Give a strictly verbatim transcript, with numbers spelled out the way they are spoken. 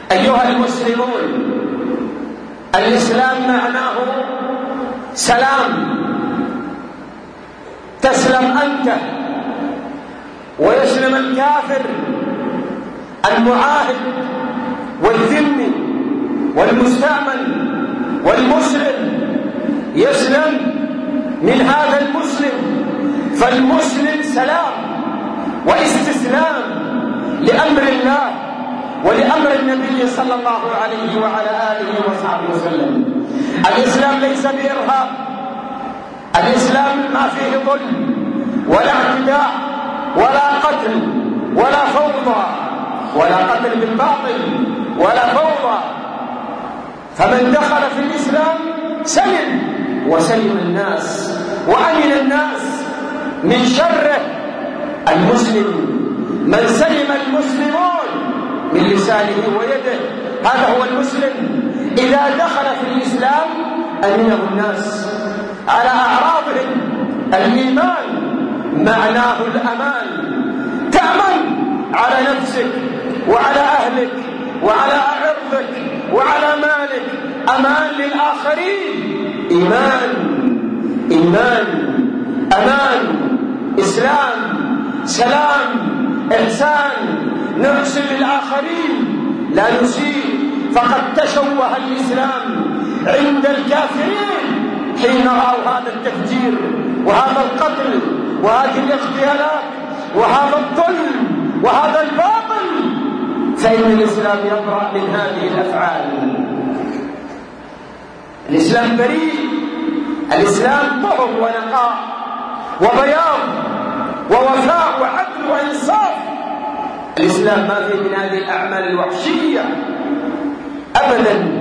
أيها المسلمون، الإسلام معناه سلام، تسلم أنت ويسلم الكافر المعاهد والذمي والمستأمن، والمسلم يسلم من هذا المسلم. فالمسلم سلام واستسلام لأمر الله ولأمر النبي صلى الله عليه وعلى آله وصحبه وسلم. الإسلام ليس بإرهاب، الإسلام ما فيه ظلم ولا اعتداء ولا قتل ولا فوضى، ولا قتل بالباطل ولا فوضى. فمن دخل في الإسلام سلم، وسلم الناس وأمن الناس من شره. المسلم من سلم المسلمون من لسانه ويده، هذا هو المسلم. إذا دخل في الإسلام أمنه الناس على أعراضهم. الإيمان معناه الأمان، تأمن على نفسك وعلى أهلك وعلى عرضك وعلى مالك، أمان للآخرين. إيمان، إيمان، أمان، إسلام، سلام، إحسان، نحسن للآخرين لا نسيء. فقد تشوه الإسلام عند الكافرين حين رأوا هذا التفجير وهذا القتل وهذه الاغتيالات وهذا الظلم وهذا الباطل، فإن الإسلام يبرأ من هذه الأفعال. الإسلام بريء، الإسلام طهر ونقاء وبياض ووفاء وعدل وإنصاف. الإسلام ما فيه من هذه الأعمال الوحشية أبدا.